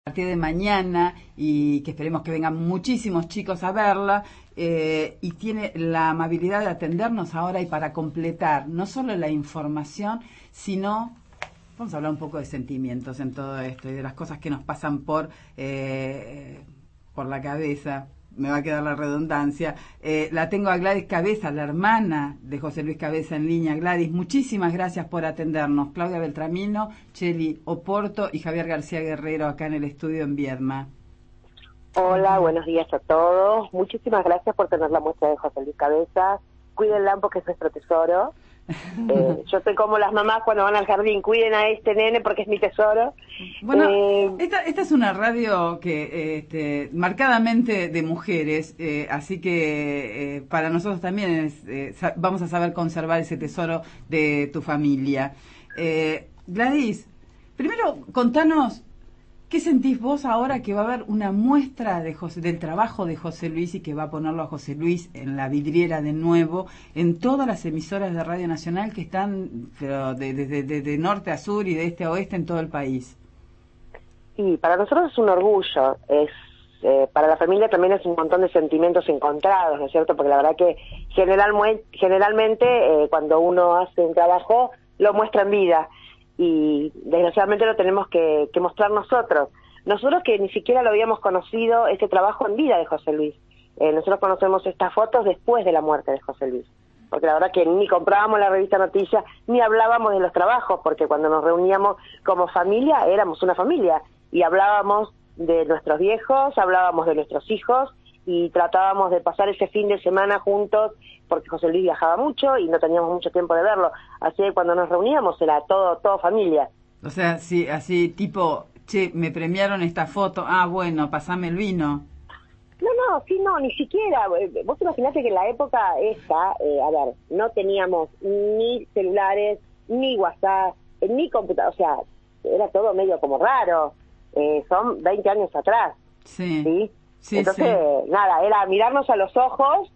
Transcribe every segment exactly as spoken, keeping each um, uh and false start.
partir de mañana y que esperemos que vengan muchísimos chicos a verla, eh, y tiene la amabilidad de atendernos ahora y para completar no solo la información, sino vamos a hablar un poco de sentimientos en todo esto y de las cosas que nos pasan por eh, por la cabeza. Me va a quedar la redundancia. Eh, la tengo a Gladys Cabeza, la hermana de José Luis Cabeza, en línea. Gladys, muchísimas gracias por atendernos. Claudia Beltramino, Cheli Oporto y Javier García Guerrero acá en el estudio en Viedma. Hola, buenos días a todos. Muchísimas gracias por tener la muestra de José Luis Cabeza. Cuídenla porque es nuestro tesoro. Eh, yo soy como las mamás cuando van al jardín, cuiden a este nene porque es mi tesoro. Bueno, eh, esta, esta es una radio que este, marcadamente de mujeres, eh, así que eh, para nosotros también es, eh, vamos a saber conservar ese tesoro de tu familia. Eh, Gladys, primero contanos, ¿qué sentís vos ahora que va a haber una muestra de José, del trabajo de José Luis y que va a ponerlo a José Luis en la vidriera de nuevo en todas las emisoras de Radio Nacional que están pero de, de, de, de, de norte a sur y de este a oeste en todo el país? Sí, para nosotros es un orgullo, es eh, para la familia también es un montón de sentimientos encontrados, ¿no es cierto? Porque la verdad que general, generalmente eh, cuando uno hace un trabajo lo muestra en vida. Y desgraciadamente lo tenemos que, que mostrar nosotros. Nosotros que ni siquiera lo habíamos conocido, este trabajo en vida de José Luis. Eh, nosotros conocemos estas fotos después de la muerte de José Luis. Porque la verdad que ni comprábamos la revista Noticias, ni hablábamos de los trabajos, porque cuando nos reuníamos como familia, éramos una familia. Y hablábamos de nuestros viejos, hablábamos de nuestros hijos, y tratábamos de pasar ese fin de semana juntos, porque José Luis viajaba mucho y no teníamos mucho tiempo de verlo. Así que cuando nos reuníamos era todo todo familia. O sea, sí, así tipo, che, me premiaron esta foto, ah, bueno, pasame el vino. No, no, sí, no, ni siquiera. Vos imaginate que en la época esta, eh, a ver, no teníamos ni celulares, ni WhatsApp, ni computadora, o sea, era todo medio como raro. Eh, son veinte años atrás. Sí. ¿Sí? Sí, Entonces, sí. nada, era mirarnos a los ojos,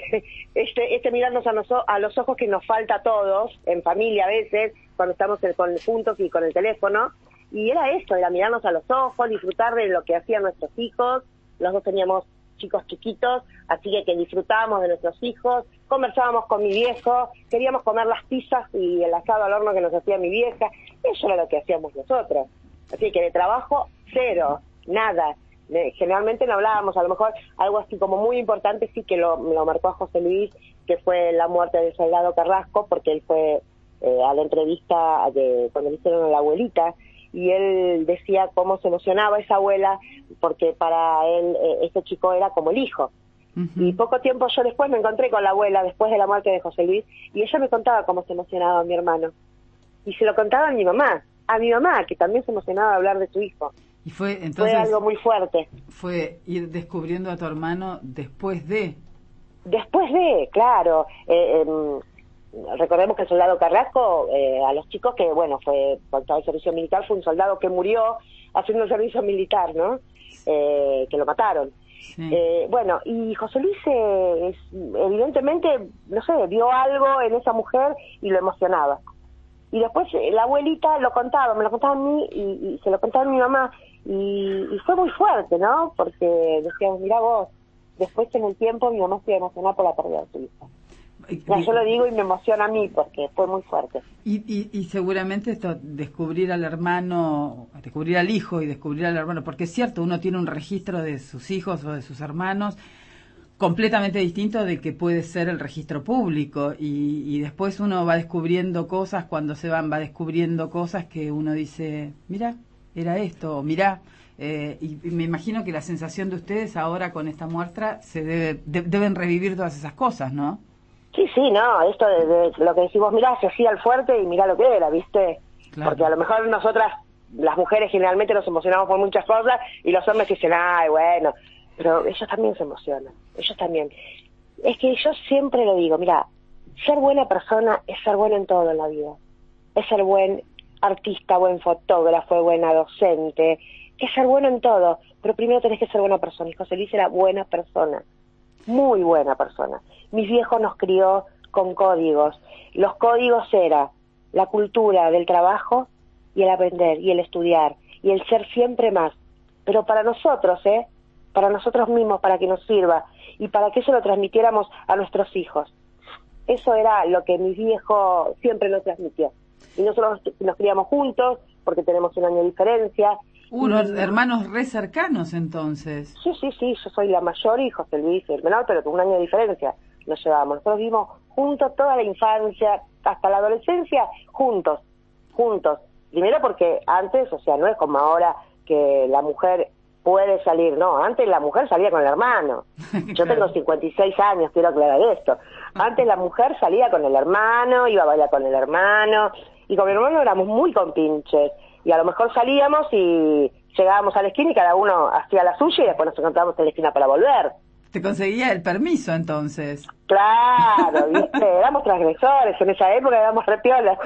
este este mirarnos a, nos, a los ojos que nos falta a todos, en familia a veces, cuando estamos en, con, juntos y con el teléfono, y era eso, era mirarnos a los ojos, disfrutar de lo que hacían nuestros hijos. Los dos teníamos chicos chiquitos, así que, que disfrutábamos de nuestros hijos, conversábamos con mi viejo, queríamos comer las pizzas y el asado al horno que nos hacía mi vieja, eso era lo que hacíamos nosotros. Así que de trabajo, cero, nada. Generalmente no hablábamos, a lo mejor algo así como muy importante sí que lo, lo marcó a José Luis, que fue la muerte del soldado Carrasco, porque él fue eh, a la entrevista de cuando le hicieron a la abuelita, y él decía cómo se emocionaba esa abuela, porque para él eh, este chico era como el hijo. Uh-huh. Y poco tiempo yo después me encontré con la abuela, después de la muerte de José Luis, y ella me contaba cómo se emocionaba mi hermano. Y se lo contaba a mi mamá, a mi mamá, que también se emocionaba de hablar de su hijo. Y fue entonces fue algo muy fuerte. Fue ir descubriendo a tu hermano después de. Después de, claro. Eh, eh, recordemos que el soldado Carrasco, eh, a los chicos que, bueno, fue por todo el servicio militar, fue un soldado que murió haciendo el servicio militar, ¿no? Eh, que lo mataron. Sí. Eh, bueno, y José Luis eh, es, evidentemente, no sé, vio algo en esa mujer y lo emocionaba. Y después eh, la abuelita lo contaba, me lo contaba a mí y, y se lo contaba a mi mamá. Y, y fue muy fuerte, ¿no? Porque decíamos, mira vos, después en el tiempo mi mamá se emocionó por la pérdida de su hija. Ya, yo lo digo y me emociona a mí porque fue muy fuerte. Y, y, y seguramente esto, descubrir al hermano, descubrir al hijo y descubrir al hermano, porque es cierto, uno tiene un registro de sus hijos o de sus hermanos completamente distinto de que puede ser el registro público y, y después uno va descubriendo cosas, cuando se van, va descubriendo cosas que uno dice, mira, era esto, mirá, eh, y, y me imagino que la sensación de ustedes ahora con esta muestra se debe, de, deben revivir todas esas cosas, ¿no? Sí, sí, no, esto de, de lo que decimos, mirá, se hacía el fuerte y mirá lo que era, ¿viste? Claro. Porque a lo mejor nosotras, las mujeres generalmente nos emocionamos por muchas cosas y los hombres dicen, ay, bueno, pero ellos también se emocionan, ellos también. Es que yo siempre lo digo, mira, ser buena persona es ser bueno en todo en la vida, es ser buen artista, buen fotógrafo, buena docente, que es ser bueno en todo, pero primero tenés que ser buena persona, y José Luis era buena persona, muy buena persona. Mis viejos nos crió con códigos, los códigos era la cultura del trabajo y el aprender y el estudiar y el ser siempre más. pero para nosotros, ¿eh? Para nosotros mismos, para que nos sirva y para que eso lo transmitiéramos a nuestros hijos. Eso era lo que mi viejo siempre nos transmitió. Y nosotros nos criamos juntos, porque tenemos un año de diferencia. Unos y... hermanos re cercanos, entonces. Sí, sí, sí, yo soy la mayor y José Luis el menor, pero con un año de diferencia nos llevamos. Nosotros vivimos juntos toda la infancia, hasta la adolescencia, juntos, juntos. Primero porque antes, o sea, no es como ahora que la mujer puede salir, no, antes la mujer salía con el hermano. Yo tengo cincuenta y seis años, quiero aclarar esto. Antes la mujer salía con el hermano, iba a bailar con el hermano, y con mi hermano éramos muy compinches, y a lo mejor salíamos y llegábamos a la esquina y cada uno hacía la suya y después nos encontrábamos en la esquina para volver. ¿Te conseguía el permiso entonces? Claro, viste, éramos transgresores, en esa época éramos repiolas.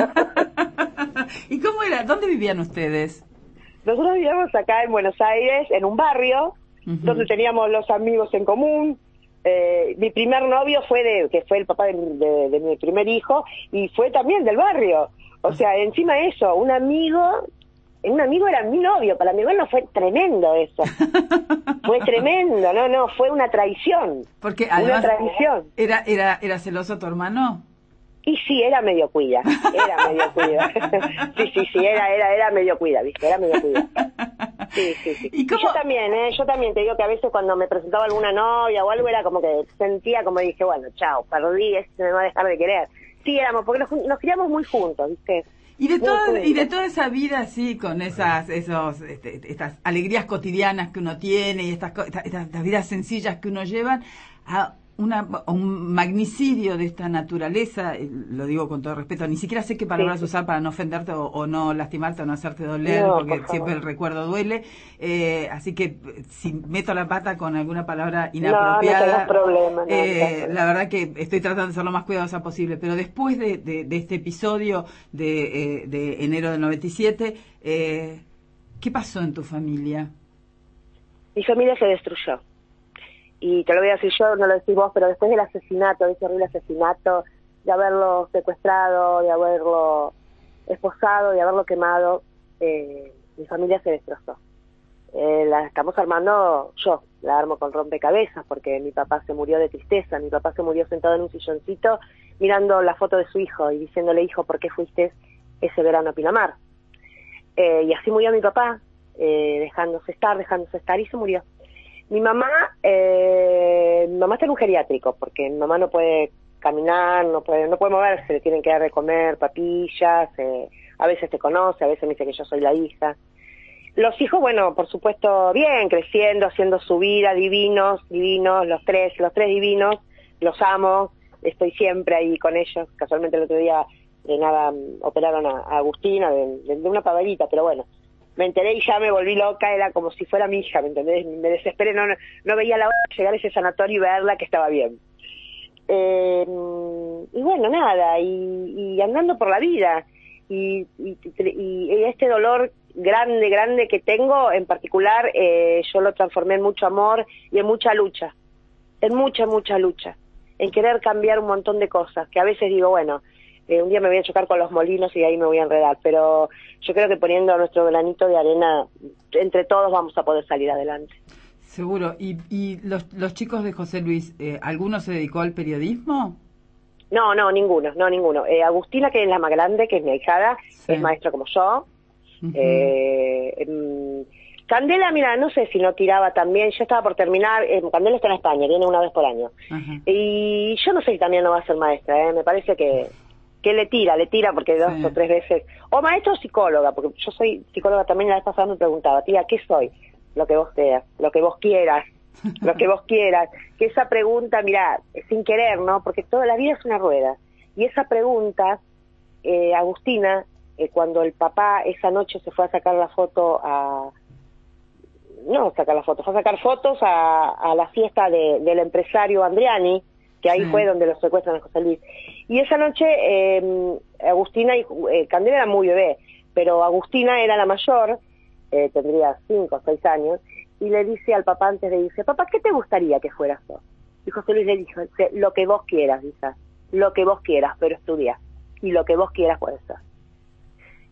¿Y cómo era? ¿Dónde vivían ustedes? Nosotros vivíamos acá en Buenos Aires, en un barrio, uh-huh. donde teníamos los amigos en común. Eh, mi primer novio fue de, que fue el papá de, de, de mi primer hijo, y fue también del barrio. O sea, encima de eso, un amigo, un amigo era mi novio, para mi hermano fue tremendo eso. Fue tremendo, no, no, fue una traición. Porque además, una traición. ¿Era, era, era celoso tu hermano? Y sí, era medio cuida, era medio cuida. Sí, sí, sí, era, era, era medio cuida, ¿viste? Era medio cuida. Sí, sí, sí. ¿Y, cómo? Y yo también, ¿eh? Yo también te digo que a veces cuando me presentaba alguna novia o algo era como que sentía como dije, bueno, chao, perdí, este me va a dejar de querer. Sí, éramos, porque nos, nos criamos muy juntos, ¿viste? Y de todo, y de toda esa vida así, con esas, esos, este, estas alegrías cotidianas que uno tiene y estas, estas, estas vidas sencillas que uno lleva, a una, un magnicidio de esta naturaleza, lo digo con todo respeto, ni siquiera sé qué palabras sí. usar para no ofenderte o, o no lastimarte o no hacerte doler, no, porque por siempre el recuerdo duele, eh, así que si meto la pata con alguna palabra inapropiada, no, no problema, no, eh, no la verdad que estoy tratando de ser lo más cuidadosa posible, pero después de, de, de este episodio de, eh, de enero del noventa y siete, eh, ¿qué pasó en tu familia? Mi familia se destruyó. Y te lo voy a decir yo, no lo decís vos, pero después del asesinato, de ese horrible asesinato, de haberlo secuestrado, de haberlo esposado, de haberlo quemado, eh, mi familia se destrozó. Eh, la estamos armando yo, la armo con rompecabezas, porque mi papá se murió de tristeza, mi papá se murió sentado en un silloncito, mirando la foto de su hijo y diciéndole, hijo, ¿por qué fuiste ese verano a Pinamar? Eh, y así murió mi papá, eh, dejándose estar, dejándose estar, y se murió. Mi mamá, eh, mi mamá está en un geriátrico, porque mi mamá no puede caminar, no puede no puede moverse, le tienen que dar de comer papillas, eh, a veces te conoce, a veces me dice que yo soy la hija. Los hijos, bueno, por supuesto, bien, creciendo, haciendo su vida, divinos, divinos, los tres, los tres divinos, los amo, estoy siempre ahí con ellos. Casualmente el otro día, de nada, operaron a, a Agustina de, de, de una pavadita, pero bueno. Me enteré y ya me volví loca, era como si fuera mi hija, ¿me entendés? Me desesperé, no, no, no veía la hora de llegar a ese sanatorio y verla que estaba bien. Eh, y bueno, nada, y, y andando por la vida, y, y, y este dolor grande, grande que tengo, en particular, eh, yo lo transformé en mucho amor y en mucha lucha, en mucha, mucha lucha, en querer cambiar un montón de cosas, que a veces digo, bueno, Eh, un día me voy a chocar con los molinos y ahí me voy a enredar, pero yo creo que poniendo nuestro granito de arena, entre todos vamos a poder salir adelante. Seguro. ¿Y, y los, los chicos de José Luis, eh, alguno se dedicó al periodismo? No, no, ninguno, no, ninguno. Eh, Agustina, que es la más grande, que es mi ahijada, sí. Es maestra como yo. Uh-huh. eh, eh, Candela, mira, no sé si no tiraba también, ya estaba por terminar, eh, Candela está en España, viene una vez por año. Uh-huh. Y yo no sé si también no va a ser maestra, eh, me parece que... que le tira, le tira porque dos sí. o tres veces, o maestra o psicóloga, porque yo soy psicóloga también, la vez pasada me preguntaba, tía, ¿qué soy? Lo que vos seas, lo que vos quieras, lo que vos quieras, que esa pregunta, mira, sin querer, ¿no? Porque toda la vida es una rueda, y esa pregunta, eh, Agustina, eh, cuando el papá esa noche se fue a sacar la foto a, no sacar la foto, fue a sacar fotos a, a la fiesta de, del empresario Andriani, que ahí sí. fue donde los secuestran a José Luis. Y esa noche, eh, Agustina y eh, Candela era muy bebé, pero Agustina era la mayor, eh, tendría cinco o seis años, y le dice al papá antes de irse, papá, ¿qué te gustaría que fueras vos? Y José Luis le dijo, lo que vos quieras, hija, lo que vos quieras, pero estudia, y lo que vos quieras puede ser.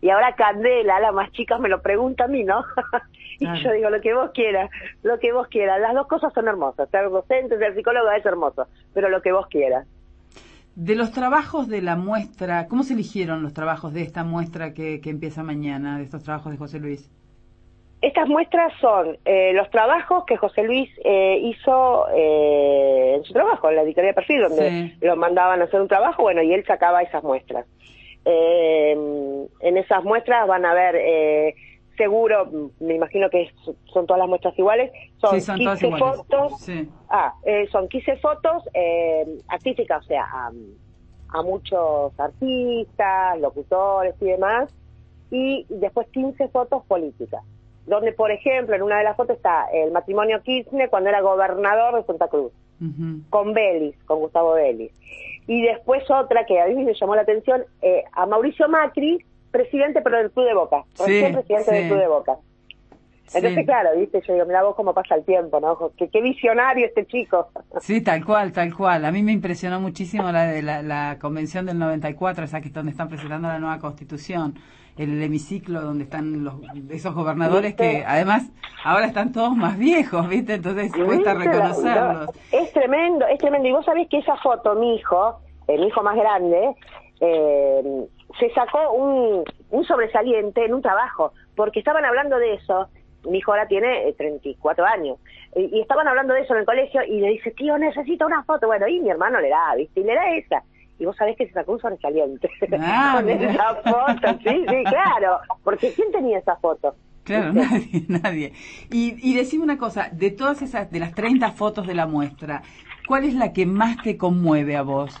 Y ahora Candela, la más chica, me lo pregunta a mí, ¿no? Y claro. Yo digo, lo que vos quieras, lo que vos quieras. Las dos cosas son hermosas. Ser docente, ser psicólogo es hermoso, pero lo que vos quieras. De los trabajos de la muestra, ¿cómo se eligieron los trabajos de esta muestra que, que empieza mañana, de estos trabajos de José Luis? Estas muestras son eh, los trabajos que José Luis eh, hizo eh, en su trabajo, en la editorial de Perfil, donde sí. Lo mandaban a hacer un trabajo, bueno, y él sacaba esas muestras. Eh, en esas muestras van a ver, eh, seguro, me imagino que son todas las muestras iguales, son, sí, son quince fotos, sí. ah, eh, son quince fotos eh, artísticas, o sea, a, a muchos artistas, locutores y demás, y después quince fotos políticas, donde, por ejemplo, en una de las fotos está el matrimonio Kirchner cuando era gobernador de Santa Cruz, uh-huh. con Vélez, con Gustavo Vélez. Y después otra que a mí me llamó la atención, eh, a Mauricio Macri, presidente pero del Club de Boca, recién sí, presidente sí. del Club de Boca. Entonces, sí. claro, viste, yo digo, mira vos cómo pasa el tiempo, ¿no? Qué, qué visionario este chico. Sí, tal cual, tal cual. A mí me impresionó muchísimo la de la, la convención del noventa y cuatro, esa que es donde están presentando la nueva Constitución, el hemiciclo donde están los, esos gobernadores ¿viste? Que además ahora están todos más viejos, ¿viste? Entonces cuesta reconocerlos. Es tremendo, es tremendo. Y vos sabés que esa foto, mi hijo, eh, mi hijo más grande, eh, se sacó un, un sobresaliente en un trabajo, porque estaban hablando de eso. Mi hijo ahora tiene eh, treinta y cuatro años, y, y estaban hablando de eso en el colegio, y le dice, tío, necesito una foto. Bueno, y mi hermano le da, ¿viste? Y le da esa. Y vos sabés que se sacó un sobresaliente ah, con mira. Esa foto, sí, sí, claro. Porque ¿quién tenía esa foto? Claro, ¿viste? nadie, nadie. Y, y decime una cosa, de todas esas, de las treinta fotos de la muestra, ¿cuál es la que más te conmueve a vos?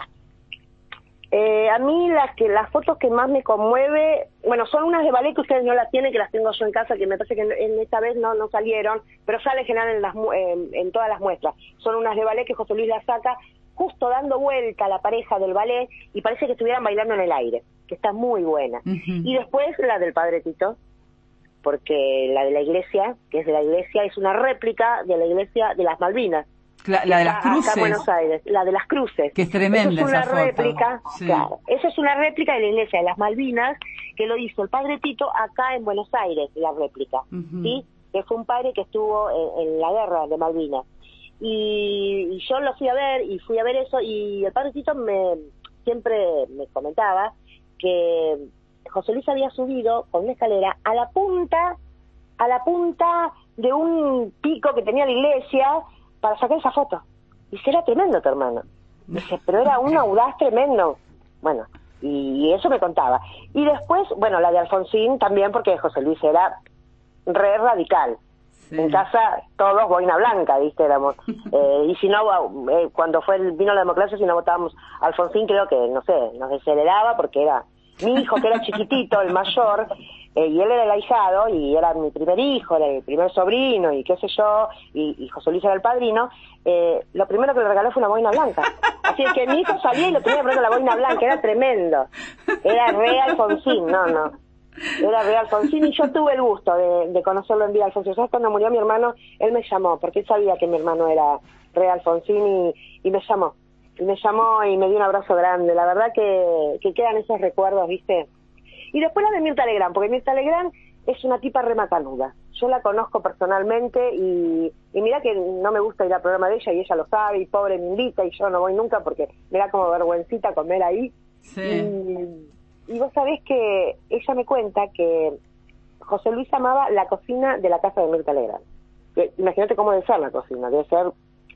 Eh, a mí las que las fotos que más me conmueve, bueno, son unas de ballet que ustedes no las tienen, que las tengo yo en casa, que me parece que en, en esta vez no no salieron, pero sale en general en, las, en, en todas las muestras. Son unas de ballet que José Luis las saca justo dando vuelta a la pareja del ballet y parece que estuvieran bailando en el aire, que está muy buena. Uh-huh. Y después la del Padre Tito, porque la de la iglesia, que es de la iglesia, es una réplica de la iglesia de las Malvinas. La, la de las cruces. Acá en Buenos Aires, la de las cruces. Que es tremenda esa foto. Esa es una réplica, sí. Claro, esa es una réplica de la iglesia de las Malvinas, que lo hizo el Padre Tito acá en Buenos Aires, la réplica, uh-huh. ¿sí? Que fue un padre que estuvo en, en la guerra de Malvinas. Y, y yo lo fui a ver, y fui a ver eso, y el Padre Tito me, siempre me comentaba que José Luis había subido con una escalera a la punta, a la punta de un pico que tenía la iglesia, para sacar esa foto. Y era tremendo tu hermano. Dice, pero era un audaz tremendo. Bueno, y eso me contaba. Y después, bueno, la de Alfonsín también, porque José Luis era re radical. Sí. En casa todos boina blanca, ¿viste? Éramos. Eh, y si no, eh, cuando fue el, vino la democracia, si no votábamos a Alfonsín, creo que, no sé, nos desheredaba porque era mi hijo, que era chiquitito, el mayor, eh, y él era el ahijado, y era mi primer hijo, era el primer sobrino, y qué sé yo, y, y José Luis era el padrino. Eh, lo primero que le regaló fue una boina blanca. Así que mi hijo salía y lo tenía poniendo la boina blanca, era tremendo. Era re Alfonsín, no, no. Era re Alfonsín, y yo tuve el gusto de, de conocerlo en vida Alfonsín. ¿Sabes? Cuando murió mi hermano, él me llamó, porque él sabía que mi hermano era re Alfonsín, y, y me llamó. Y me llamó y me dio un abrazo grande. La verdad que, que quedan esos recuerdos, ¿viste? Y después la de Mirta Legrand, porque Mirta Legrand es una tipa rematanuda. Yo la conozco personalmente, y, y mira que no me gusta ir al programa de ella, y ella lo sabe, y pobre me invita, y yo no voy nunca porque me da como vergüencita comer ahí. Sí. Y, y vos sabés que ella me cuenta que José Luis amaba la cocina de la casa de Mirta Legrand. Imagínate cómo debe ser la cocina, debe ser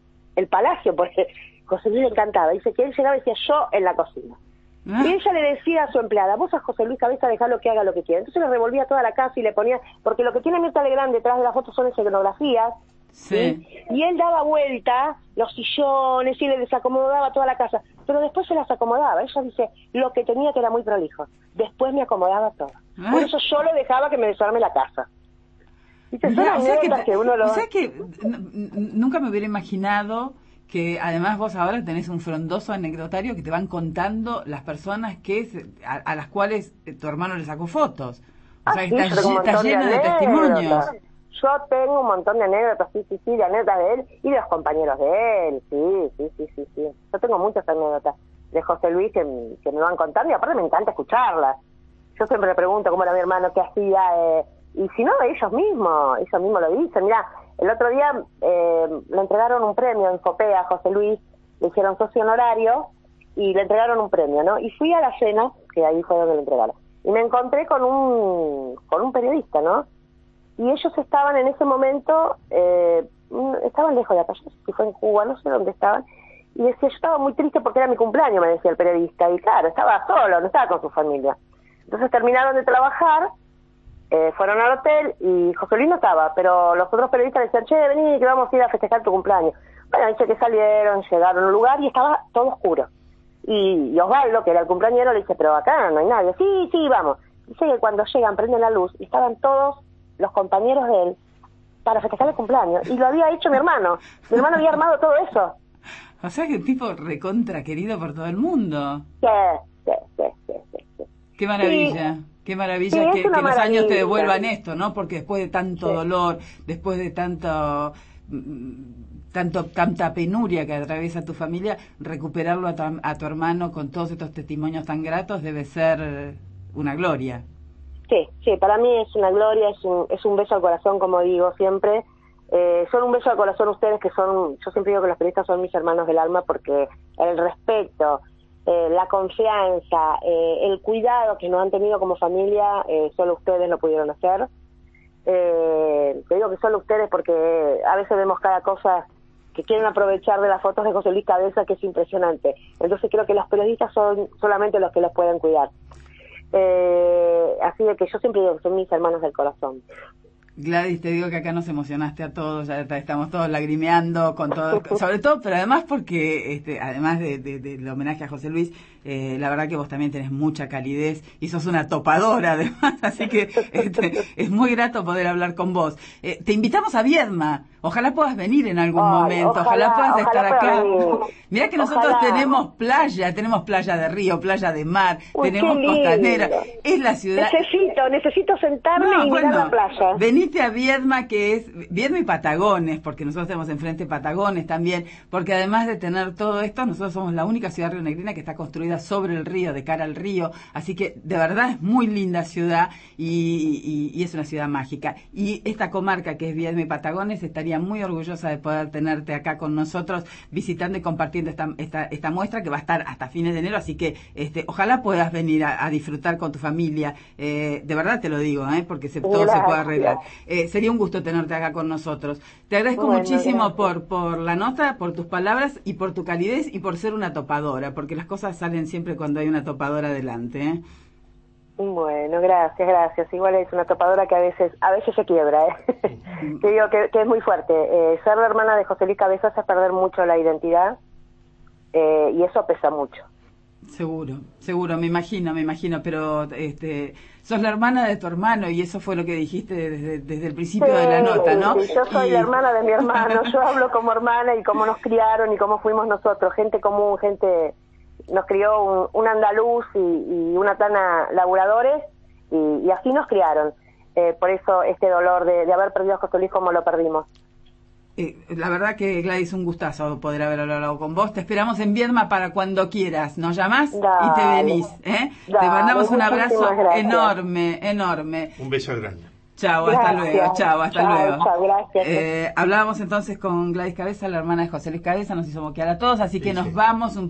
el palacio, porque José Luis le encantaba. Dice que él llegaba y decía, yo en la cocina. Ah. Y ella le decía a su empleada, vos a José Luis Cabeza dejalo que haga lo que quiera. Entonces le revolvía toda la casa y le ponía, porque lo que tiene Mirta Legrand detrás de las fotos son escenografías, sí. ¿sí? Y él daba vuelta los sillones y le desacomodaba toda la casa, pero después se las acomodaba. Ella dice, lo que tenía que era muy prolijo, después me acomodaba todo. Ah. Por eso yo lo dejaba que me desarme la casa. ¿Viste? Son o sea que, que uno lo... o sea que nunca me hubiera imaginado que además vos ahora tenés un frondoso anecdotario que te van contando las personas que se, a, a las cuales tu hermano le sacó fotos. O ah, sea, sí, está, está lleno de, de testimonios. Yo tengo un montón de anécdotas, sí, sí, sí, de anécdotas de él y de los compañeros de él, sí, sí, sí, sí, sí. Yo tengo muchas anécdotas de José Luis que, que me van contando, y aparte me encanta escucharlas. yo siempre le pregunto cómo era mi hermano, qué hacía, eh, y si no, ellos mismos, ellos mismos lo dicen. Mira, el otro día eh, le entregaron un premio en Fopea a José Luis, le hicieron socio honorario y le entregaron un premio, ¿no? Y fui a la cena, que ahí fue donde le entregaron, y me encontré con un con un periodista, ¿no? Y ellos estaban en ese momento, eh, estaban lejos de acá, no sé si fue en Cuba, no sé dónde estaban, y decía, yo estaba muy triste porque era mi cumpleaños, me decía el periodista, y claro, estaba solo, no estaba con su familia. Entonces terminaron de trabajar, eh, fueron al hotel, y José Luis no estaba, pero los otros periodistas le decían, che, vení, que vamos a ir a festejar tu cumpleaños. Bueno, dice que salieron, llegaron a un lugar y estaba todo oscuro. Y, y Osvaldo, que era el cumpleañero, le dice, pero acá no hay nadie. Sí, sí, vamos. Dice que cuando llegan, prenden la luz, y estaban todos los compañeros de él para festejar el cumpleaños. Y lo había hecho mi hermano. Mi hermano había armado todo eso. O sea, que tipo recontra querido por todo el mundo. Sí, sí, sí, sí, sí, sí. Qué maravilla. Sí. Qué maravilla sí, que, que los maravilla. años te devuelvan esto, ¿no? Porque después de tanto sí. dolor, después de tanto... tanto tanta penuria que atraviesa tu familia, recuperarlo a tu, a tu hermano con todos estos testimonios tan gratos debe ser una gloria. Sí, sí, para mí es una gloria, es un, es un beso al corazón, como digo siempre. Eh, son un beso al corazón ustedes, que son, yo siempre digo que los periodistas son mis hermanos del alma, porque el respeto, eh, la confianza, eh, el cuidado que nos han tenido como familia, eh, solo ustedes lo pudieron hacer. Eh, te digo que solo ustedes porque a veces vemos cada cosa que quieren aprovechar de las fotos de José Luis Cabeza, que es impresionante. Entonces creo que los periodistas son solamente los que los pueden cuidar. Eh, así de que yo siempre digo que son mis hermanos del corazón. Gladys, te digo que acá nos emocionaste a todos, ya estamos todos lagrimeando con todo, sobre todo, pero además porque, este, además de, de, de, del homenaje a José Luis, eh, la verdad que vos también tenés mucha calidez y sos una topadora además, así que este, es muy grato poder hablar con vos. Eh, te invitamos a Viedma, ojalá puedas venir en algún Ay, momento, ojalá, ojalá puedas ojalá estar acá. Mirá que nosotros ojalá. tenemos playa, tenemos playa de río, playa de mar, Uy, tenemos costanera, es la ciudad... Necesito, necesito sentarme no, y bueno, mirar la playa. Venite a Viedma, que es Viedma y Patagones, porque nosotros tenemos enfrente Patagones también, porque además de tener todo esto, nosotros somos la única ciudad rionegrina que está construida sobre el río, de cara al río, así que de verdad es muy linda ciudad y, y, y es una ciudad mágica. Y esta comarca que es Viedma y Patagones estaría muy orgullosa de poder tenerte acá con nosotros, visitando y compartiendo esta, esta, esta muestra que va a estar hasta fines de enero, así que este, ojalá puedas venir a, a disfrutar con tu familia, eh, de verdad te lo digo, ¿eh? porque se, todo Gracias. se puede arreglar. Eh, sería un gusto tenerte acá con nosotros. Te agradezco bueno, muchísimo por, por la nota, por tus palabras y por tu calidez y por ser una topadora, porque las cosas salen siempre cuando hay una topadora delante, ¿eh? Bueno, gracias, gracias. Igual es una topadora que a veces a veces se quiebra, ¿eh? Te digo que, que es muy fuerte. Eh, ser la hermana de José Luis Cabezas es perder mucho la identidad eh, y eso pesa mucho. Seguro, seguro, me imagino, me imagino, pero este, sos la hermana de tu hermano y eso fue lo que dijiste desde, desde el principio sí, de la nota, ¿no? Sí, yo soy y... la hermana de mi hermano, yo hablo como hermana y cómo nos criaron y cómo fuimos nosotros, gente común, gente, nos crió un, un andaluz y, y una tana laburadores y, y así nos criaron, eh, por eso este dolor de, de haber perdido a José Luis como lo perdimos. Eh, la verdad que Gladys, un gustazo poder haber hablado con vos. Te esperamos en Viedma para cuando quieras. Nos llamás dale, y te venís. ¿eh? Dale, te mandamos un abrazo gracias. enorme, enorme. Un beso grande. Chao, hasta luego. Chao, hasta chao, luego. Chao, gracias. Eh, hablábamos entonces con Gladys Cabeza, la hermana de José Luis Cabeza. Nos hizo moquear a todos, así que sí, nos sí. vamos un